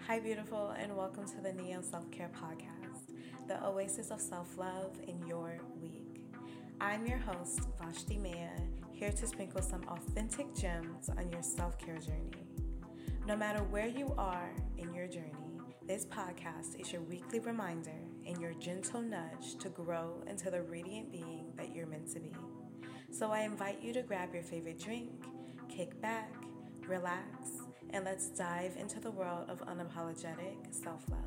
Hi, beautiful, and welcome to the Neo Self Care Podcast, the oasis of self love in your week. I'm your host, Vashti Maya, here to sprinkle some authentic gems on your self care journey. No matter where you are in your journey, this podcast is your weekly reminder and your gentle nudge to grow into the radiant being that you're meant to be. So I invite you to grab your favorite drink, kick back, relax, and let's dive into the world of unapologetic self-love.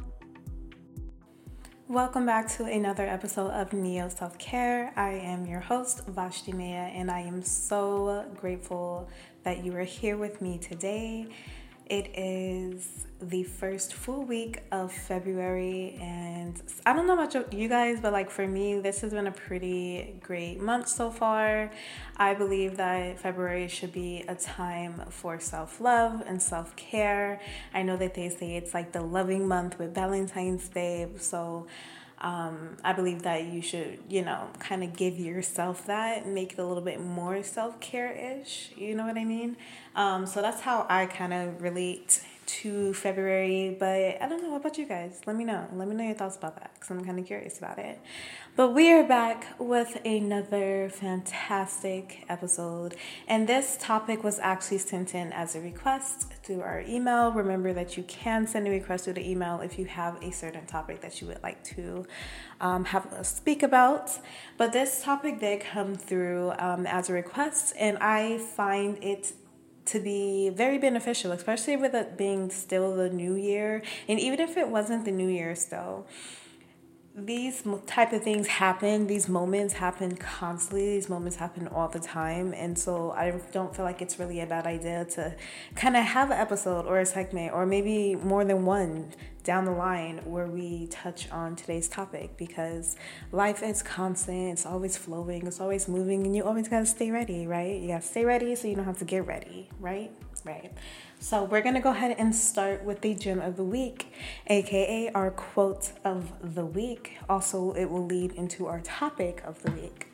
Welcome back to another episode of Neo Self Care. I am your host, Vashti Maya, and I am so grateful that you are here with me today. It is the first full week of February, and I don't know about you guys, but for me, this has been a pretty great month so far. I believe that February should be a time for self-love and self-care. I know that they say it's like the loving month with Valentine's Day, so I believe that you should, kind of give yourself that, make it a little bit more self-care-ish, you know what I mean? So that's how I kind of relate to February, but I don't know, what about you guys? Let me know your thoughts about that, because I'm kind of curious about it. But we are back with another fantastic episode, and this topic was actually sent in as a request through our email. Remember that you can send a request through the email if you have a certain topic that you would like to have us speak about. But this topic did come through as a request, and I find it to be very beneficial, especially with it being still the new year. And even if it wasn't the new year still, these type of things happen. These moments happen constantly. These moments happen all the time. And so I don't feel like it's really a bad idea to kind of have an episode or a segment or maybe more than one down the line where we touch on today's topic, because life is constant. It's always flowing. It's always moving, and you always got to stay ready, right? You got to stay ready so you don't have to get ready, right? Right. So we're going to go ahead and start with the gem of the week, aka our quote of the week. Also, it will lead into our topic of the week.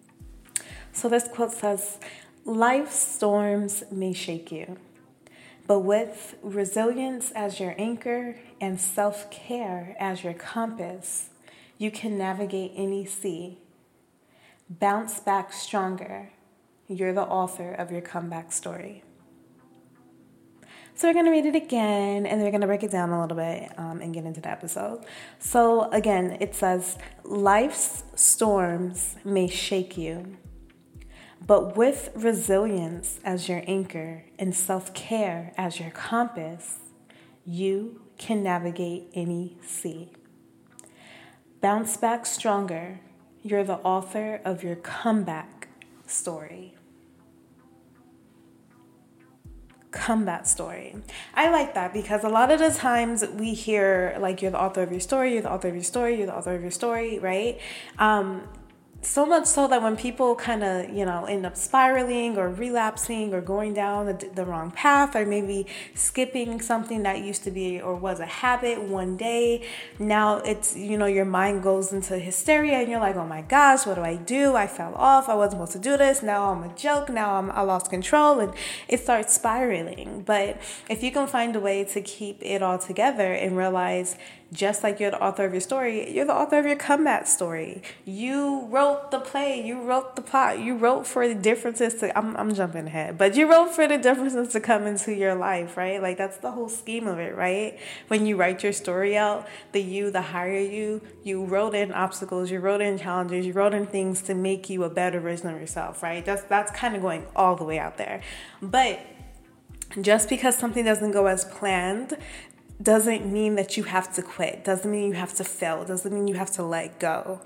So this quote says, "Life's storms may shake you, but with resilience as your anchor and self-care as your compass, you can navigate any sea. Bounce back stronger. You're the author of your comeback story." So we're going to read it again, and then we're going to break it down a little bit and get into the episode. So again, it says, "Life's storms may shake you, but with resilience as your anchor and self-care as your compass, you can navigate any sea. Bounce back stronger. You're the author of your comeback story." Comeback story. I like that because a lot of the times we hear you're the author of your story, you're the author of your story, you're the author of your story, right? So much so that when people kind of, end up spiraling or relapsing or going down the wrong path, or maybe skipping something that used to be or was a habit one day, now it's, your mind goes into hysteria and you're like, oh my gosh, what do? I fell off. I wasn't supposed to do this. Now I'm a joke. Now I lost control, and it starts spiraling. But if you can find a way to keep it all together and realize, just like you're the author of your story, you're the author of your comeback story. You wrote the play, you wrote the plot, you wrote for the differences to, I'm jumping ahead, but you wrote for the differences to come into your life, right? That's the whole scheme of it, right? When you write your story out, the higher you wrote in obstacles, you wrote in challenges, you wrote in things to make you a better version of yourself, right? That's kind of going all the way out there. But just because something doesn't go as planned doesn't mean that you have to quit, doesn't mean you have to fail, doesn't mean you have to let go.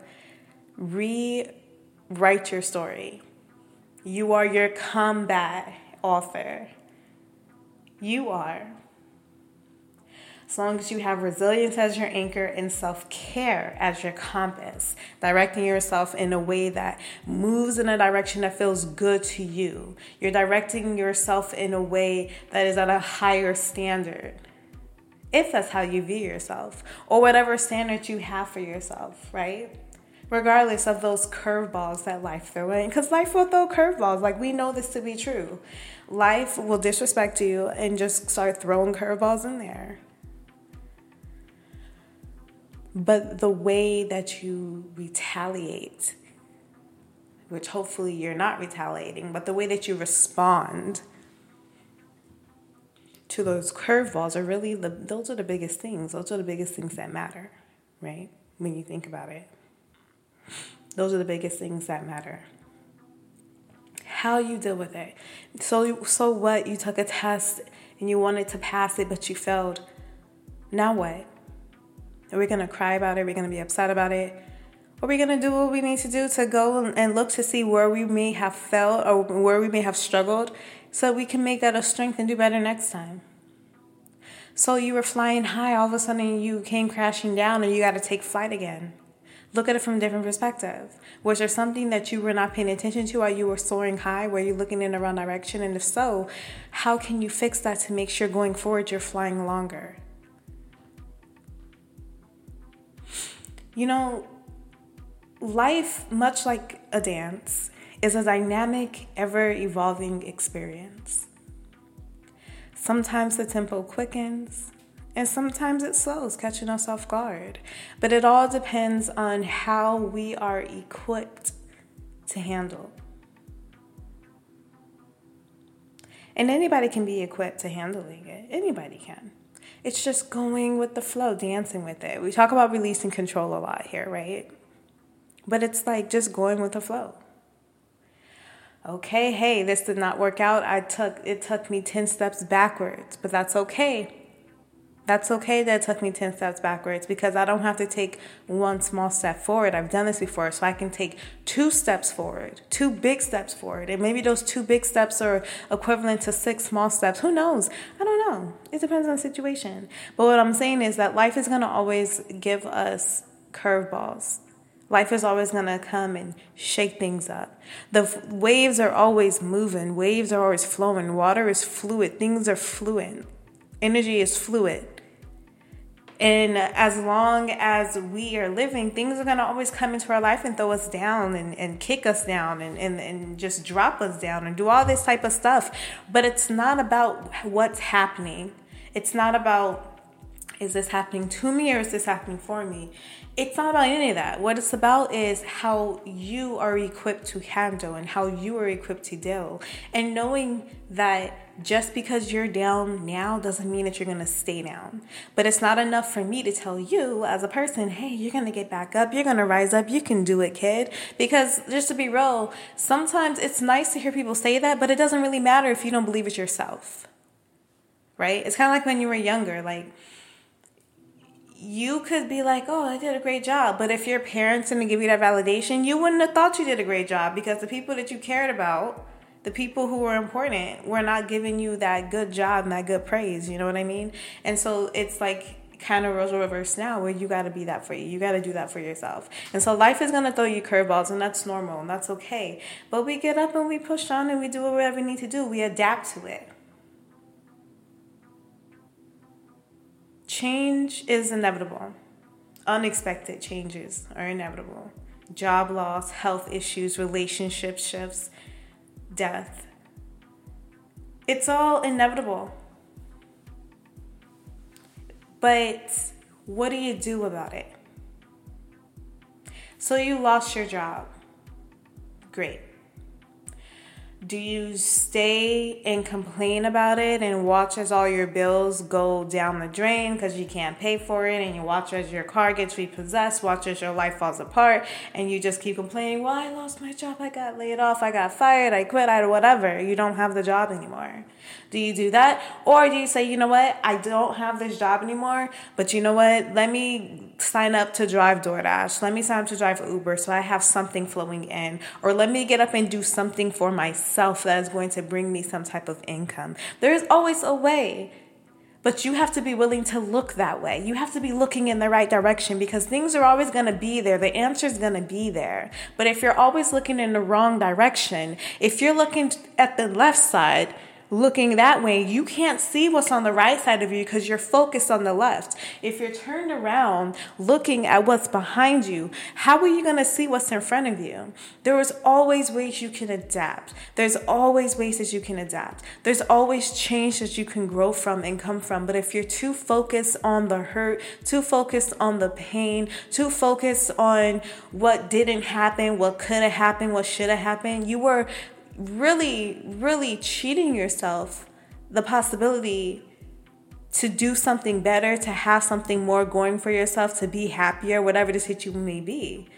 Rewrite your story. You are your comeback author. You are. As long as you have resilience as your anchor and self-care as your compass, directing yourself in a way that moves in a direction that feels good to you. You're directing yourself in a way that is at a higher standard, if that's how you view yourself, or whatever standard you have for yourself, right? Regardless of those curveballs that life throws in, because life will throw curveballs. We know this to be true. Life will disrespect you and just start throwing curveballs in there. But the way that you retaliate, which hopefully you're not retaliating, but the way that you respond to those curveballs are really, those are the biggest things. Those are the biggest things that matter, right? When you think about it. Those are the biggest things that matter. How you deal with it. So what? You took a test and you wanted to pass it, but you failed. Now what? Are we going to cry about it? Are we going to be upset about it? Are we going to do what we need to do to go and look to see where we may have failed or where we may have struggled so we can make that a strength and do better next time? So you were flying high, all of a sudden you came crashing down and you got to take flight again. Look at it from a different perspective. Was there something that you were not paying attention to while you were soaring high? Were you looking in the wrong direction? And if so, how can you fix that to make sure going forward you're flying longer? You know, life, much like a dance, is a dynamic, ever-evolving experience. Sometimes the tempo quickens, and sometimes it slows, catching us off guard. But it all depends on how we are equipped to handle. And anybody can be equipped to handling it. Anybody can. It's just going with the flow, dancing with it. We talk about releasing control a lot here, right? But it's like just going with the flow. Okay, hey, this did not work out. It took me 10 steps backwards, but that's okay. That's okay that it took me 10 steps backwards because I don't have to take one small step forward. I've done this before, so I can take 2 steps forward, 2 big steps forward. And maybe those 2 big steps are equivalent to 6 small steps. Who knows? I don't know. It depends on the situation. But what I'm saying is that life is going to always give us curveballs. Life is always going to come and shake things up. The waves are always moving. Waves are always flowing. Water is fluid. Things are fluid. Energy is fluid. And as long as we are living, things are going to always come into our life and throw us down and kick us down and just drop us down and do all this type of stuff. But it's not about what's happening. It's not about, is this happening to me or is this happening for me? It's not about any of that. What it's about is how you are equipped to handle and how you are equipped to deal. And knowing that just because you're down now doesn't mean that you're going to stay down. But it's not enough for me to tell you as a person, hey, you're going to get back up. You're going to rise up. You can do it, kid. Because just to be real, sometimes it's nice to hear people say that, but it doesn't really matter if you don't believe it yourself. Right? It's kind of like when you were younger, like, you could be like, oh, I did a great job. But if your parents didn't give you that validation, you wouldn't have thought you did a great job because the people that you cared about, the people who were important, were not giving you that good job and that good praise. You know what I mean? And so it's like kind of roles reverse now where you got to be that for you. You got to do that for yourself. And so life is going to throw you curveballs and that's normal and that's okay. But we get up and we push on and we do whatever we need to do. We adapt to it. Change is inevitable. Unexpected changes are inevitable. Job loss, health issues, relationship shifts, death. It's all inevitable. But what do you do about it? So you lost your job. Great. Do you stay and complain about it and watch as all your bills go down the drain because you can't pay for it, and you watch as your car gets repossessed, watch as your life falls apart, and you just keep complaining, well, I lost my job, I got laid off, I got fired, I quit, whatever. You don't have the job anymore. Do you do that? Or do you say, you know what, I don't have this job anymore, but you know what, let me sign up to drive DoorDash. Let me sign up to drive Uber so I have something flowing in. Or let me get up and do something for myself that is going to bring me some type of income. There is always a way. But you have to be willing to look that way. You have to be looking in the right direction because things are always going to be there. The answer is going to be there. But if you're always looking in the wrong direction, if you're looking at the left side, looking that way, you can't see what's on the right side of you because you're focused on the left. If you're turned around looking at what's behind you, how are you going to see what's in front of you? There is always ways you can adapt. There's always ways that you can adapt. There's always change that you can grow from and come from. But if you're too focused on the hurt, too focused on the pain, too focused on what didn't happen, what could have happened, what should have happened, you were really, really cheating yourself the possibility to do something better, to have something more going for yourself, to be happier, whatever the situation may be.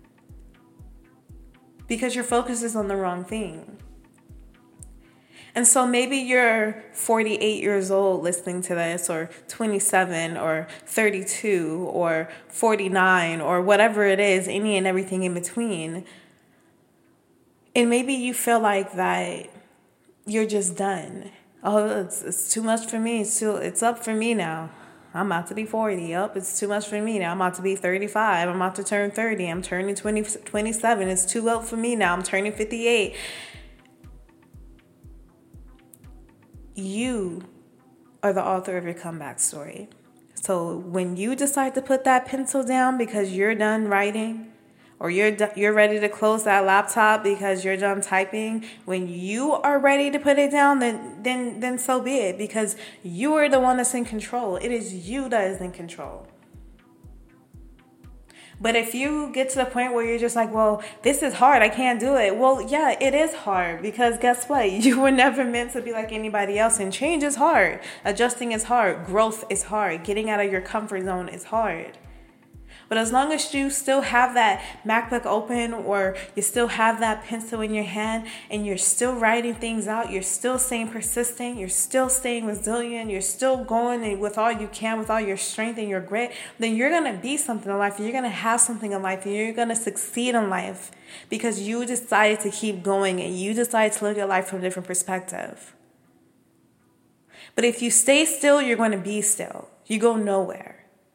Because your focus is on the wrong thing. And so maybe you're 48 years old listening to this, or 27, or 32, or 49, or whatever it is, any and everything in between. And maybe you feel like that you're just done. Oh, it's too much for me. It's up for me now. I'm about to be 40. It's too much for me now. I'm about to be 35. I'm about to turn 30. I'm turning 27. It's too old for me now. I'm turning 58. You are the author of your comeback story. So when you decide to put that pencil down because you're done writing, or you're ready to close that laptop because you're done typing, when you are ready to put it down, then so be it, because you are the one that's in control. It is you that is in control. But if you get to the point where you're just like, well, this is hard, I can't do it. Well, yeah, it is hard, because guess what? You were never meant to be like anybody else, and change is hard. Adjusting is hard. Growth is hard. Getting out of your comfort zone is hard. But as long as you still have that MacBook open, or you still have that pencil in your hand, and you're still writing things out, you're still staying persistent, you're still staying resilient, you're still going with all you can, with all your strength and your grit, then you're going to be something in life. You're going to have something in life, and you're going to succeed in life, because you decided to keep going, and you decided to look at life from a different perspective. But if you stay still, you're going to be still. You go nowhere.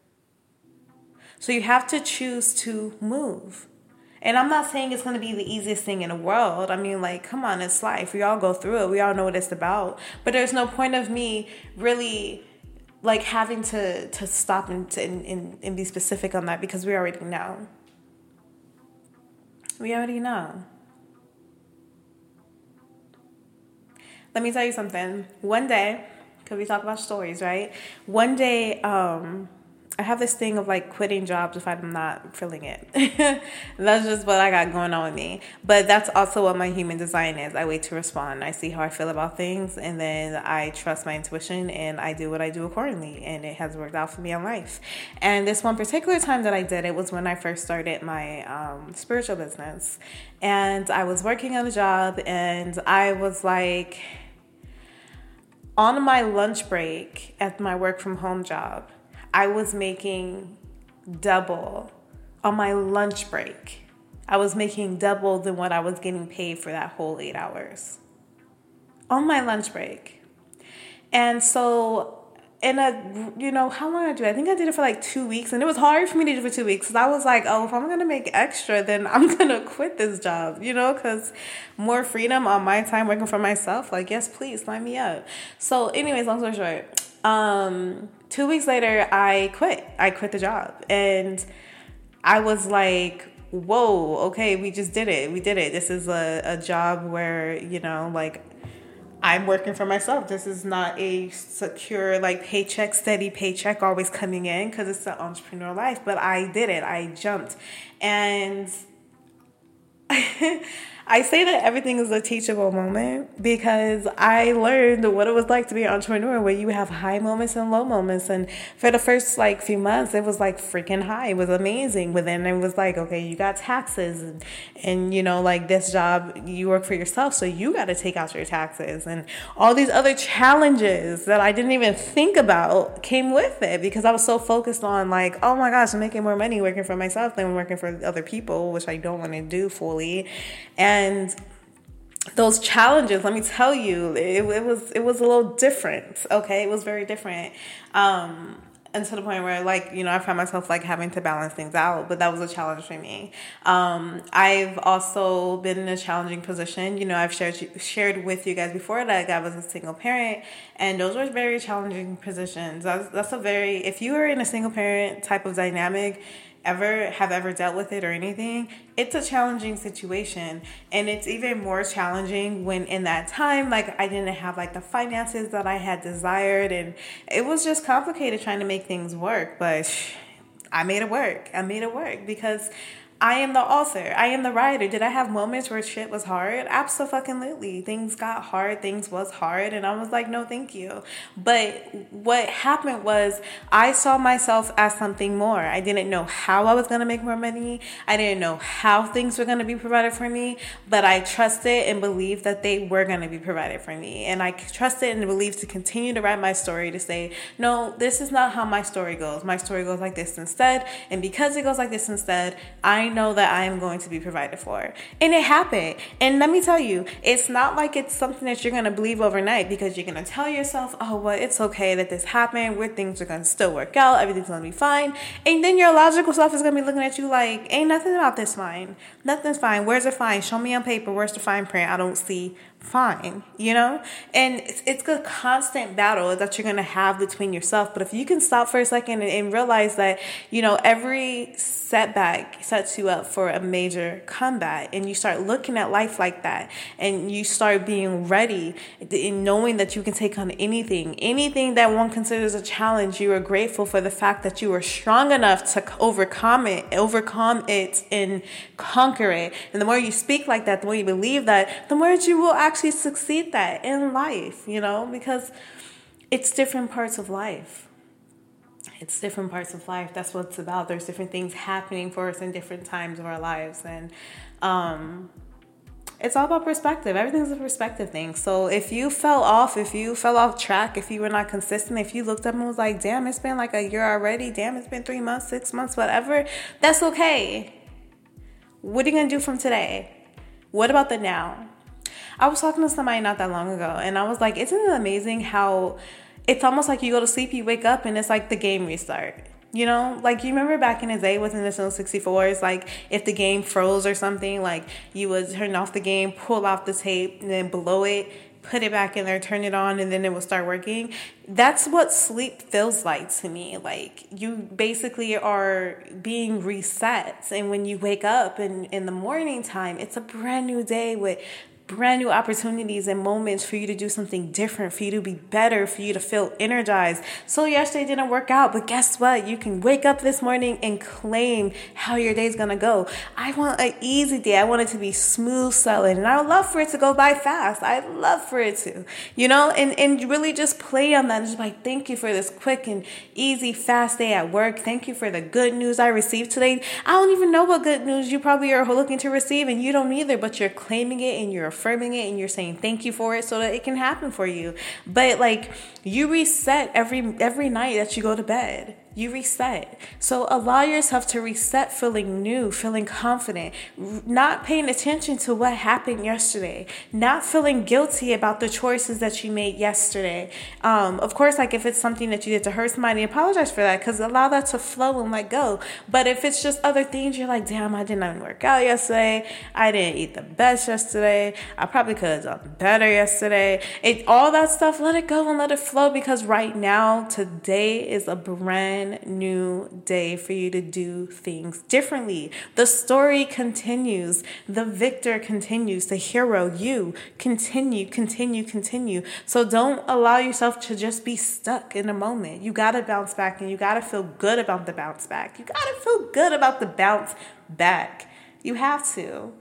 So you have to choose to move. And I'm not saying it's going to be the easiest thing in the world. I mean, like, come on, it's life. We all go through it. We all know what it's about. But there's no point of me really, like, having to stop and be specific on that, because we already know. We already know. Let me tell you something. One day, because we talk about stories, right? One day, I have this thing of like quitting jobs if I'm not feeling it. That's just what I got going on with me. But that's also what my human design is. I wait to respond. I see how I feel about things, and then I trust my intuition, and I do what I do accordingly. And it has worked out for me in life. And this one particular time that I did it was when I first started my spiritual business. And I was working on a job, and I was like, on my lunch break at my work from home job, I was making double on my lunch break. I was making double than what I was getting paid for that whole 8 hours on my lunch break. And so, how long did I do it? I think I did it for like 2 weeks, and it was hard for me to do it for 2 weeks, because I was like, oh, if I'm going to make extra, then I'm going to quit this job, because more freedom on my time working for myself, like, yes, please, sign me up. So anyways, long story short, 2 weeks later, I quit the job, and I was like, whoa, okay, we just did it. We did it. This is a job where, like, I'm working for myself. This is not a secure, like, steady paycheck always coming in, because it's the entrepreneur life. But I did it. I jumped. And I say that everything is a teachable moment, because I learned what it was like to be an entrepreneur, where you have high moments and low moments. And for the first few months, it was like freaking high. It was amazing. But then it was like, okay, you got taxes, and like this job, you work for yourself, so you got to take out your taxes, and all these other challenges that I didn't even think about came with it, because I was so focused on like, oh my gosh, I'm making more money working for myself than working for other people, which I don't want to do fully. And those challenges, let me tell you, it was a little different. Okay, it was very different. and to the point where, like, I found myself like having to balance things out, but that was a challenge for me. I've also been in a challenging position. I've shared with you guys before that I was a single parent, and those were very challenging positions. That's a very, if you are in a single parent type of dynamic, ever dealt with it or anything, it's a challenging situation. And it's even more challenging when in that time, like, I didn't have like the finances that I had desired, and it was just complicated trying to make things work. But I made it work. Because I am the author. I am the writer. Did I have moments where shit was hard? Absolutely. Things got hard. Things was hard. And I was like, no, thank you. But what happened was I saw myself as something more. I didn't know how I was going to make more money. I didn't know how things were going to be provided for me. But I trusted and believed that they were going to be provided for me. And I trusted and believed to continue to write my story, to say, no, this is not how my story goes. My story goes like this instead. And because it goes like this instead, I know that I am going to be provided for. And it happened. And let me tell you, it's not like it's something that you're going to believe overnight, because you're going to tell yourself, oh, well, it's okay that this happened, where things are going to still work out, everything's going to be fine. And then your logical self is going to be looking at you like, ain't nothing about this fine. Nothing's fine. Where's the fine? Show me on paper. Where's the fine print? I don't see fine, And it's a constant battle that you're going to have between yourself. But if you can stop for a second and realize that, every setback sets you up for a major comeback, and you start looking at life like that, and you start being ready and knowing that you can take on anything that one considers a challenge. You are grateful for the fact that you are strong enough to overcome it and conquer it. And the more you speak like that, the more you believe that, the more you will actually succeed that in life, because it's different parts of life. That's what it's about. There's different things happening for us in different times of our lives. And it's all about perspective. Everything's a perspective thing. So if you fell off track, if you were not consistent, if you looked up and was like, damn, it's been like a year already. Damn, it's been 3 months, 6 months, whatever. That's okay. What are you going to do from today? What about the now? I was talking to somebody not that long ago, and I was like, isn't it amazing how it's almost like you go to sleep, you wake up, and it's like the game restart. Like, you remember back in the day with Nintendo 64, it's like if the game froze or something, like you would turn off the game, pull off the tape, and then below it, put it back in there, turn it on, and then it will start working. That's what sleep feels like to me. Like, you basically are being reset. And when you wake up in the morning time, it's a brand new day with brand new opportunities and moments for you to do something different, for you to be better, for you to feel energized. So yesterday didn't work out, but guess what? You can wake up this morning and claim how your day's gonna go. I want an easy day. I want it to be smooth sailing, and I would love for it to go by fast. I'd love for it to, and really just play on that. And just like, thank you for this quick and easy, fast day at work. Thank you for the good news I received today. I don't even know what good news you probably are looking to receive, and you don't either, but you're claiming it and you're affirming it and you're saying thank you for it so that it can happen for you. But like, you reset every night that you go to bed. You reset. So allow yourself to reset feeling new, feeling confident, not paying attention to what happened yesterday, not feeling guilty about the choices that you made yesterday. Of course, like if it's something that you did to hurt somebody, apologize for that, because allow that to flow and let go. But if it's just other things, you're like, damn, I didn't work out yesterday. I didn't eat the best yesterday. I probably could have done better yesterday. All that stuff, let it go and let it flow, because right now, today is a brand new day for you to do things differently. The story continues. The victor continues. The hero, you, continue. So don't allow yourself to just be stuck in a moment. You got to bounce back, and you got to feel good about the bounce back. You got to feel good about the bounce back. You have to,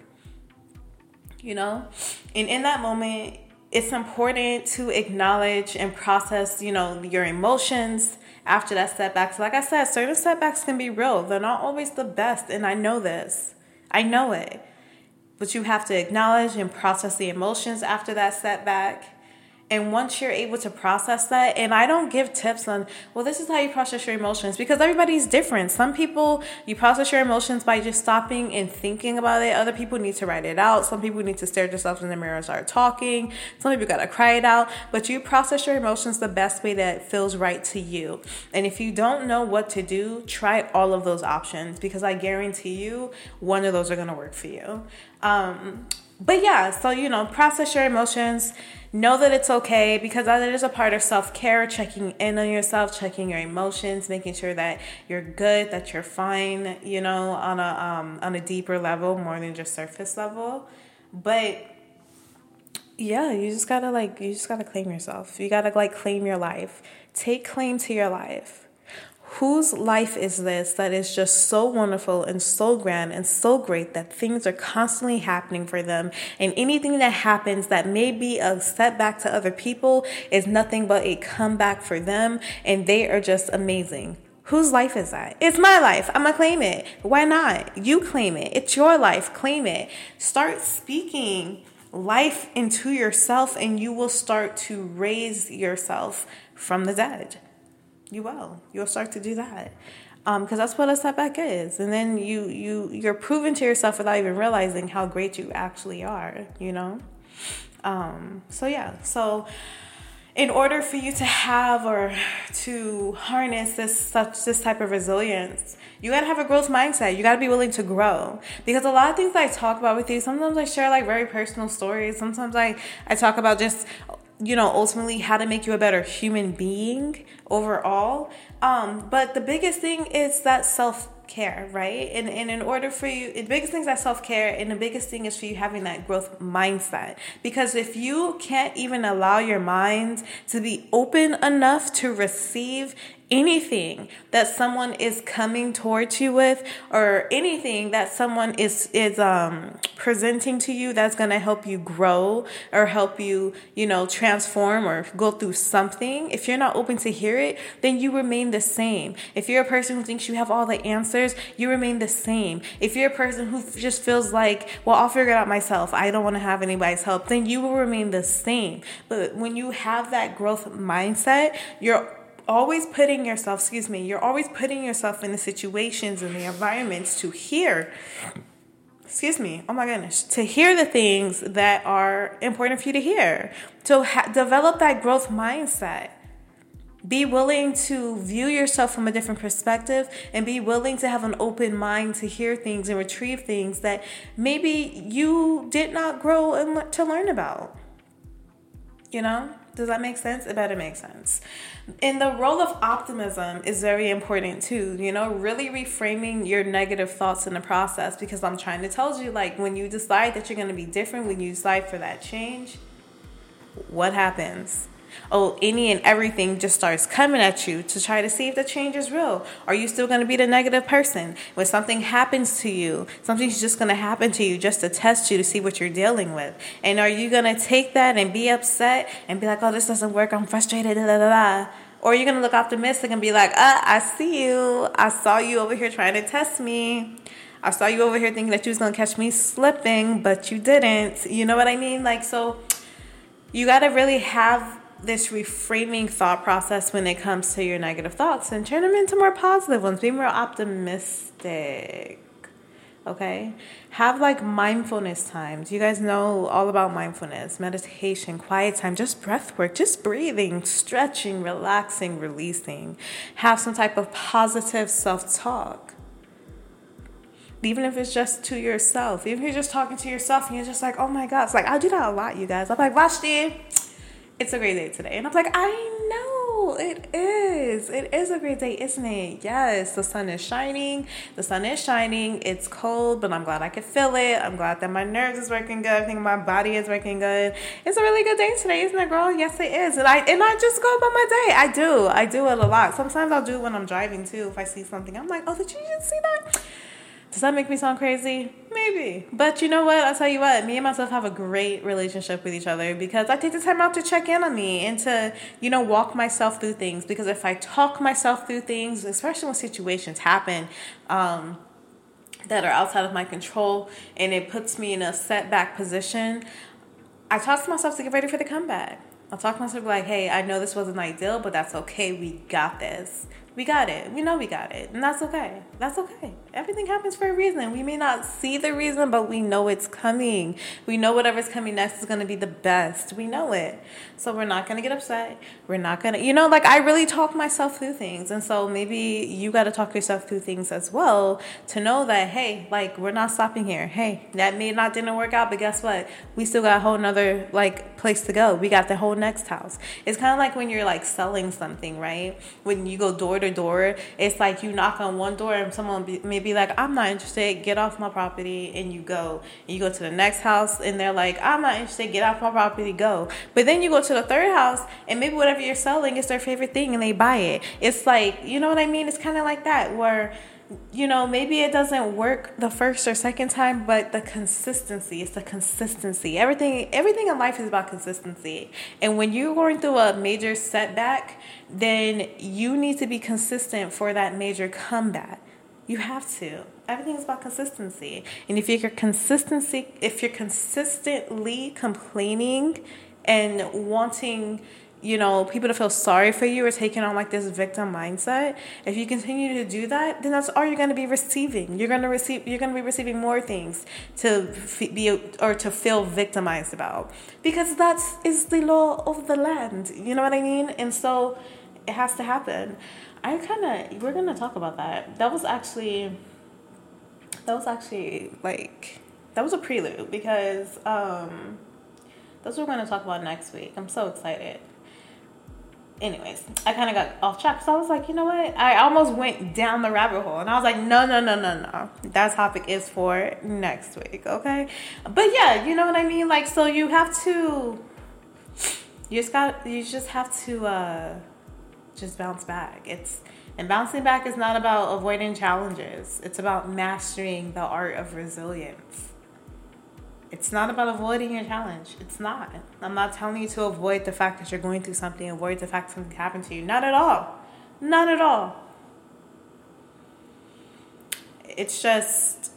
And in that moment, it's important to acknowledge and process, your emotions after that setback. So like I said, certain setbacks can be real. They're not always the best, and I know this. I know it. But you have to acknowledge and process the emotions after that setback, And once you're able to process that, and I don't give tips on, well, this is how you process your emotions, because everybody's different. Some people, you process your emotions by just stopping and thinking about it. Other people need to write it out. Some people need to stare at themselves in the mirror and start talking. Some people got to cry it out. But you process your emotions the best way that feels right to you. And if you don't know what to do, try all of those options, because I guarantee you one of those are going to work for you. But yeah, so, process your emotions. Know that it's okay, because that is a part of self-care, checking in on yourself, checking your emotions, making sure that you're good, that you're fine, on a deeper level, more than just surface level. But yeah, you just gotta claim yourself. You gotta claim your life. Take claim to your life. Whose life is this that is just so wonderful and so grand and so great that things are constantly happening for them, and anything that happens that may be a setback to other people is nothing but a comeback for them, and they are just amazing? Whose life is that? It's my life. I'm going to claim it. Why not? You claim it. It's your life. Claim it. Start speaking life into yourself, and you will start to raise yourself from the dead. You will. You'll start to do that. Because that's what a setback is. And then you're proving to yourself without even realizing how great you actually are, So in order for you to have or to harness this type of resilience, you got to have a growth mindset. You got to be willing to grow. Because a lot of things I talk about with you, sometimes I share very personal stories. Sometimes I talk about just, ultimately how to make you a better human being overall. But the biggest thing is that self-care, right? And in order for you, the biggest thing is that self-care, and the biggest thing is for you having that growth mindset. Because if you can't even allow your mind to be open enough to receive anything that someone is coming towards you with, or anything that someone is presenting to you that's going to help you grow or help you, transform or go through something, if you're not open to hear it, then you remain the same. If you're a person who thinks you have all the answers, you remain the same. If you're a person who just feels like, well, I'll figure it out myself, I don't want to have anybody's help, then you will remain the same. But when you have that growth mindset, you're always putting yourself in the situations and the environments to hear, to hear the things that are important for you to hear. To develop that growth mindset. Be willing to view yourself from a different perspective, and be willing to have an open mind to hear things and retrieve things that maybe you did not grow and to learn about. Does that make sense? It better make sense. And the role of optimism is very important too. Really reframing your negative thoughts in the process, because I'm trying to tell you, when you decide that you're going to be different, when you decide for that change, what happens? Oh, any and everything just starts coming at you to try to see if the change is real. Are you still going to be the negative person? When something happens to you, something's just going to happen to you just to test you, to see what you're dealing with. And are you going to take that and be upset and be like, oh, this doesn't work, I'm frustrated, da da da da? Or are you going to look optimistic and be like, I see you. I saw you over here trying to test me. I saw you over here thinking that you was going to catch me slipping, but you didn't. You know what I mean? So you got to really have this reframing thought process when it comes to your negative thoughts, and turn them into more positive ones. Be more optimistic. Okay? Have mindfulness times. You guys know all about mindfulness, meditation, quiet time, just breath work, just breathing, stretching, relaxing, releasing. Have some type of positive self-talk. Even if it's just to yourself. Even if you're just talking to yourself and you're just like, oh my God. It's I do that a lot, you guys. I'm like, Vashti, it's a great day today. And I'm like, I know it is. It is a great day, isn't it? Yes, the sun is shining. It's cold, but I'm glad I can feel it. I'm glad that my nerves is working good. I think my body is working good. It's a really good day today, isn't it, girl? Yes, it is. And I just go about my day. I do it a lot. Sometimes I'll do it when I'm driving too. If I see something, I'm like, oh, did you just see that? Does that make me sound crazy? Maybe. But you know what? I'll tell you what. Me and myself have a great relationship with each other, because I take the time out to check in on me and to, walk myself through things. Because if I talk myself through things, especially when situations happen that are outside of my control and it puts me in a setback position, I talk to myself to get ready for the comeback. I'll talk to myself like, hey, I know this wasn't ideal, but that's okay. We got this. We got it. We know we got it. And that's okay. That's okay. Everything happens for a reason. We may not see the reason, but we know it's coming. We know whatever's coming next is going to be the best. We know it. So we're not going to get upset. We're not going to, like I really talk myself through things. And so maybe you got to talk yourself through things as well to know that, hey, like we're not stopping here. Hey, that didn't work out, but guess what? We still got a whole nother like place to go. We got the whole next house. It's kind of like when you're like selling something, right? When you go door to door, it's like you knock on one door and someone may be like, I'm not interested, get off my property, and you go to the next house and they're like, I'm not interested, get off my property, go. But then you go to the third house and maybe whatever you're selling is their favorite thing and they buy it. It's like, you know what I mean? It's kind of like that where maybe it doesn't work the first or second time, but the consistency, it's the consistency. Everything in life is about consistency. And when you're going through a major setback, then you need to be consistent for that major comeback. You have to. Everything is about consistency. And if you're consistently complaining and wanting people to feel sorry for you or taking on like this victim mindset, if you continue to do that, then that's all you're going to be receiving. You're going to be receiving more things to feel victimized about, because that is the law of the land. You know what I mean? And so it has to happen. We're going to talk about that. That was actually like, that was a prelude, because that's what we're going to talk about next week. I'm so excited. Anyways, I kind of got off track, so I was like, you know what? I almost went down the rabbit hole, and I was like, no. That topic is for next week, okay? But yeah, you know what I mean? Like, so you just have to just bounce back. And bouncing back is not about avoiding challenges. It's about mastering the art of resilience. It's not about avoiding your challenge. It's not. I'm not telling you to avoid the fact that you're going through something, avoid the fact something happened to you. Not at all. Not at all. It's just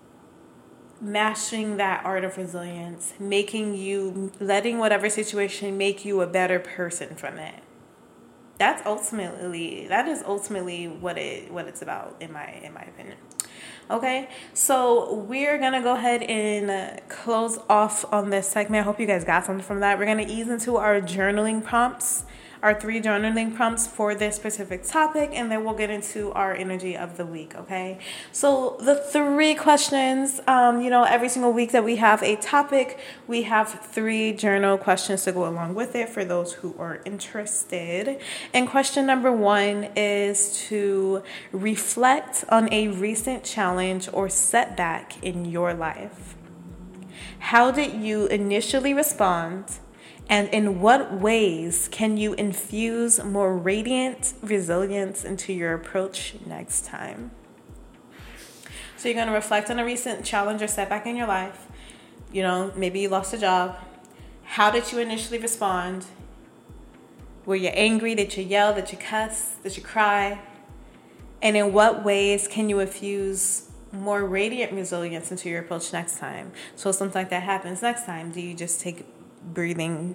mastering that art of resilience, letting whatever situation make you a better person from it. That is ultimately what it's about, in my opinion. Okay, so we're gonna go ahead and close off on this segment. I hope you guys got something from that. We're gonna ease into our journaling prompts, our 3 journaling prompts for this specific topic, and then we'll get into our energy of the week. Okay, so the 3 questions, every single week that we have a topic, we have 3 journal questions to go along with it for those who are interested. And question number 1 is to reflect on a recent challenge or setback in your life. How did you initially respond? And in what ways can you infuse more radiant resilience into your approach next time? So you're going to reflect on a recent challenge or setback in your life. Maybe you lost a job. How did you initially respond? Were you angry? Did you yell? Did you cuss? Did you cry? And in what ways can you infuse more radiant resilience into your approach next time? So something like that happens next time. Do you just take breathing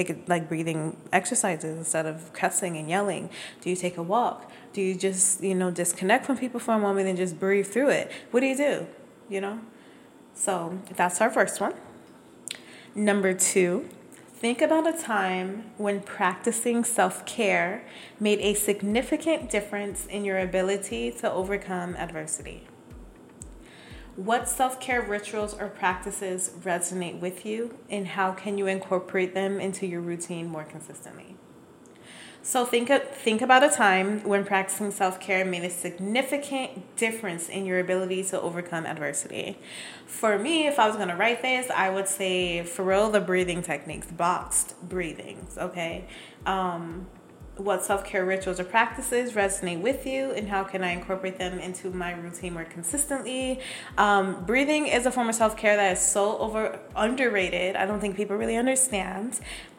exercises instead of cussing and yelling? Do you take a walk? Do you just disconnect from people for a moment and just breathe through it? What do you do? So that's our first one. Number 2, think about a time when practicing self-care made a significant difference in your ability to overcome adversity. What self-care rituals or practices resonate with you, and how can you incorporate them into your routine more consistently? So think about a time when practicing self-care made a significant difference in your ability to overcome adversity. For me, if I was going to write this, I would say, for real, the breathing techniques, boxed breathings, okay? what self-care rituals or practices resonate with you, and how can I incorporate them into my routine more consistently. Breathing is a form of self-care that is so underrated. I don't think people really understand.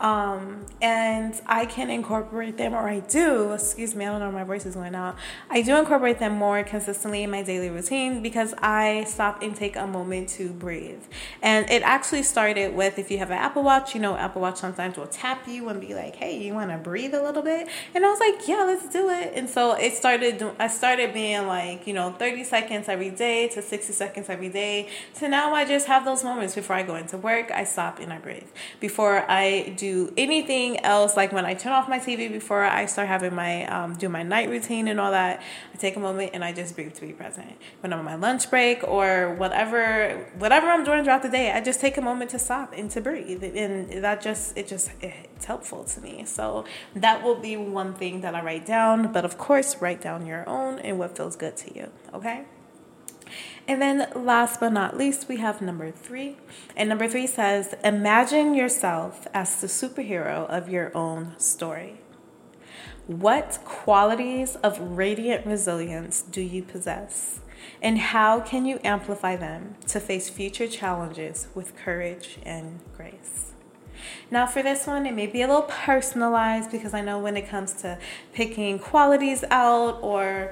And I can incorporate them, or I do, excuse me, I don't know, my voice is going out. I do incorporate them more consistently in my daily routine because I stop and take a moment to breathe. And it actually started with, if you have an Apple Watch, Apple Watch sometimes will tap you and be like, hey, you want to breathe a little bit? And I was like, yeah, let's do it. And so I started being like, 30 seconds every day to 60 seconds every day. So now I just have those moments before I go into work. I stop and I breathe. Before I do anything else, like when I turn off my TV, before I start having my, do my night routine and all that, I take a moment and I just breathe to be present. When I'm on my lunch break or whatever I'm doing throughout the day, I just take a moment to stop and to breathe. And it's helpful to me. So that will be one thing that I write down, but of course, write down your own and what feels good to you, okay? And then last but not least, we have number 3. And number 3 says, imagine yourself as the superhero of your own story. What qualities of radiant resilience do you possess? And how can you amplify them to face future challenges with courage and grace? Now for this one, it may be a little personalized because I know when it comes to picking qualities out or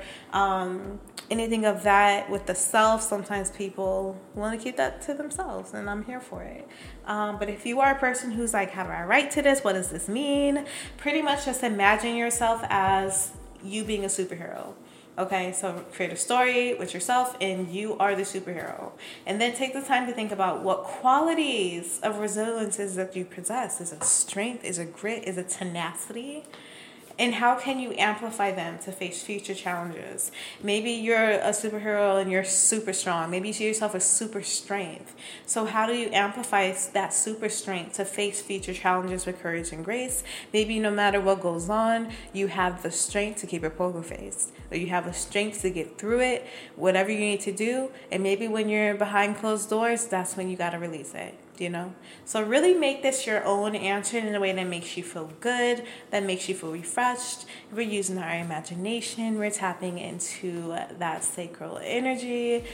anything of that with the self, sometimes people want to keep that to themselves, and I'm here for it. But if you are a person who's like, how do I write to this? What does this mean? Pretty much just imagine yourself as you being a superhero. Okay, so create a story with yourself and you are the superhero. And then take the time to think about what qualities of resilience is that you possess. Is it strength? Is it grit? Is it tenacity? And how can you amplify them to face future challenges? Maybe you're a superhero and you're super strong. Maybe you see yourself as super strength. So how do you amplify that super strength to face future challenges with courage and grace? Maybe no matter what goes on, you have the strength to keep your poker face. Or you have the strength to get through it, whatever you need to do. And maybe when you're behind closed doors, that's when you got to release it. So really make this your own answer in a way that makes you feel good, that makes you feel refreshed. We're using our imagination. We're tapping into that sacral energy.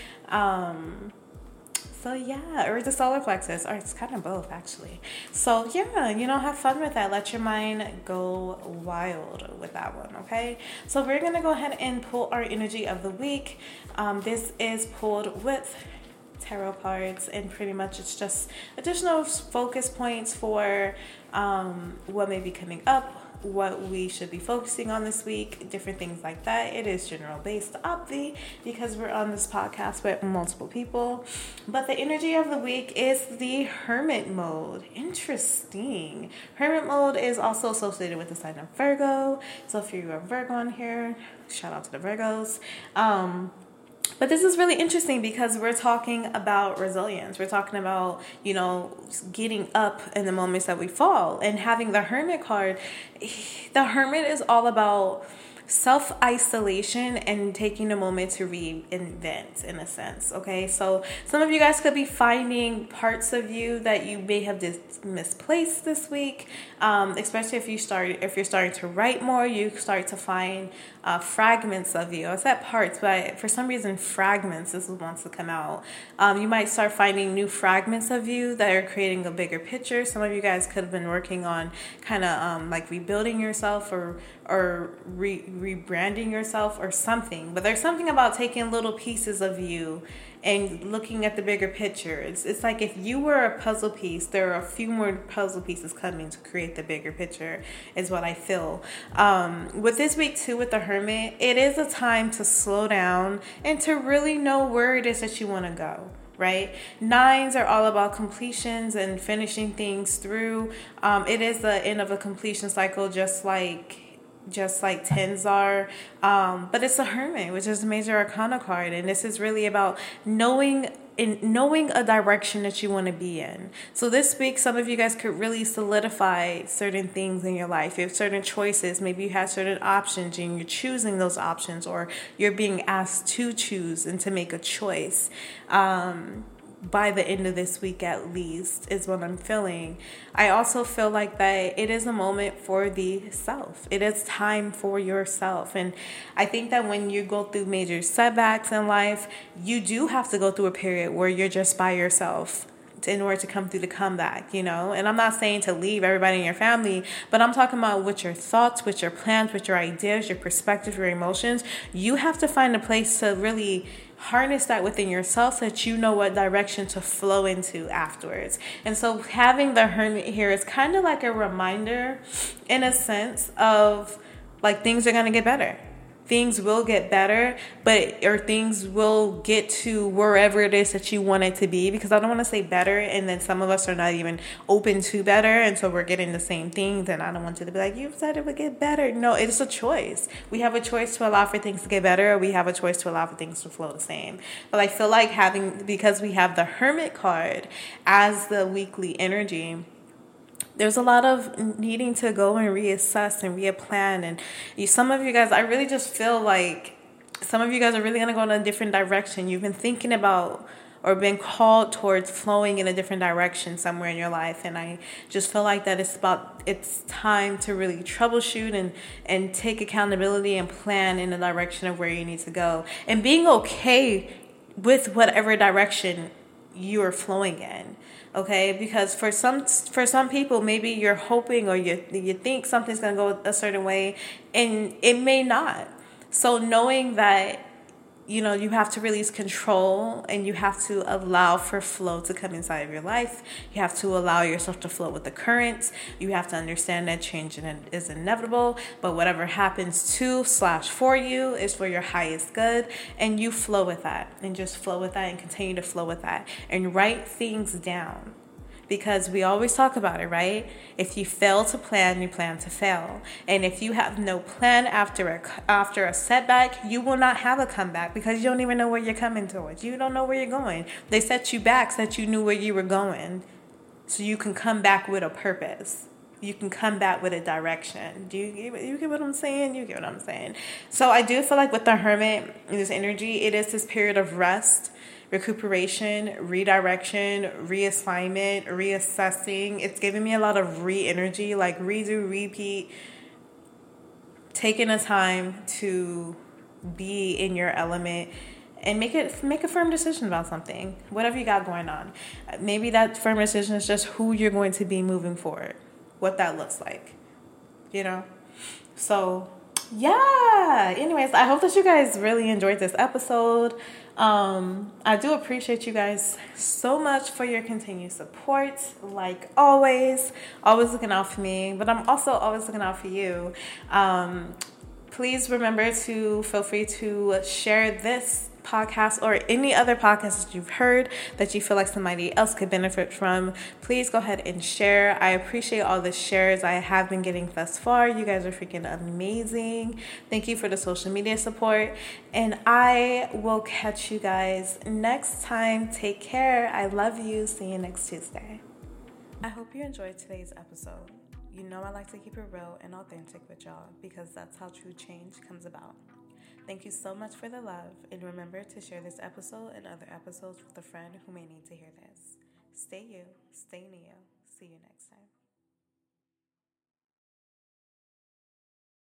So yeah, or the solar plexus, or it's kind of both actually. So yeah, have fun with that. Let your mind go wild with that one, okay? So we're going to go ahead and pull our energy of the week. This is pulled with tarot cards, and pretty much it's just additional focus points for what may be coming up, what we should be focusing on this week, different things like that. It is general based, obviously, because we're on this podcast with multiple people. But the energy of the week is the Hermit mode. Interesting. Hermit mode is also associated with the sign of Virgo. So if you're a Virgo on here, shout out to the Virgos. But this is really interesting because we're talking about resilience. We're talking about, getting up in the moments that we fall. And having the Hermit card, the Hermit is all about self-isolation and taking a moment to reinvent, in a sense, okay? So some of you guys could be finding parts of you that you may have misplaced this week, especially if you're starting to write more. You start to find fragments of you. I said parts, but for some reason fragments is what wants to come out. You might start finding new fragments of you that are creating a bigger picture. Some of you guys could have been working on kind of like rebuilding yourself or rebranding yourself or something. But there's something about taking little pieces of you and looking at the bigger picture. It's like if you were a puzzle piece, there are a few more puzzle pieces coming to create the bigger picture, is what I feel. With this week too, with the Hermit, it is a time to slow down and to really know where it is that you want to go. Right? 9s are all about completions and finishing things through. It is the end of a completion cycle, just like 10s are, but it's a Hermit, which is a major arcana card, and this is really about knowing a direction that you want to be in. So this week, some of you guys could really solidify certain things in your life. You have certain choices. Maybe you have certain options and you're choosing those options, or you're being asked to choose and to make a choice. by the end of this week at least is what I'm feeling. I also feel like that it is a moment for the self. It is time for yourself. And I think that when you go through major setbacks in life, you do have to go through a period where you're just by yourself in order to come through the comeback, you know? And I'm not saying to leave everybody in your family, but I'm talking about with your thoughts, with your plans, with your ideas, your perspective, your emotions. You have to find a place to really harness that within yourself so that you know what direction to flow into afterwards. And so having the hermit here is kind of like a reminder in a sense of like things are going to get better. Things will get better, or things will get to wherever it is that you want it to be, because I don't want to say better and then some of us are not even open to better, and so we're getting the same things, and I don't want you to be like, you said it would get better. No, it's a choice. We have a choice to allow for things to get better, or we have a choice to allow for things to flow the same. But I feel like because we have the Hermit card as the weekly energy, there's a lot of needing to go and reassess and replan. And some of you guys, I really just feel like some of you guys are really going to go in a different direction. You've been thinking about or been called towards flowing in a different direction somewhere in your life. And I just feel like that it's time to really troubleshoot and take accountability and plan in the direction of where you need to go. And being okay with whatever direction you are flowing in. Okay, because for some people, maybe you're hoping or you think something's going to go a certain way and it may not. So knowing that, you have to release control and you have to allow for flow to come inside of your life. You have to allow yourself to flow with the currents. You have to understand that change is inevitable, but whatever happens to/for you is for your highest good, and you flow with that and just flow with that and continue to flow with that and write things down. Because we always talk about it, right? If you fail to plan, you plan to fail. And if you have no plan after a setback, you will not have a comeback because you don't even know where you're coming towards. You don't know where you're going. They set you back so that you knew where you were going. So you can come back with a purpose. You can come back with a direction. Do you get what I'm saying? You get what I'm saying. So I do feel like with the Hermit, this energy, it is this period of rest, recuperation, redirection, reassignment, reassessing. It's giving me a lot of re-energy, like redo, repeat, taking a time to be in your element and make a firm decision about something, whatever you got going on. Maybe that firm decision is just who you're going to be moving forward, what that looks like, So yeah, anyways, I hope that you guys really enjoyed this episode. I do appreciate you guys so much for your continued support. Like always looking out for me, but I'm also always looking out for you. Please remember to feel free to share this podcast or any other podcast that you've heard that you feel like somebody else could benefit from. Please go ahead and share. I appreciate all the shares I have been getting thus far. You guys are freaking amazing. Thank you for the social media support, and I will catch you guys next time. Take care. I love you. See you next Tuesday. I hope you enjoyed today's episode. You know I like to keep it real and authentic with y'all because that's how true change comes about. Thank you so much for the love, and remember to share this episode and other episodes with a friend who may need to hear this. Stay you, stay Neo. See you next time.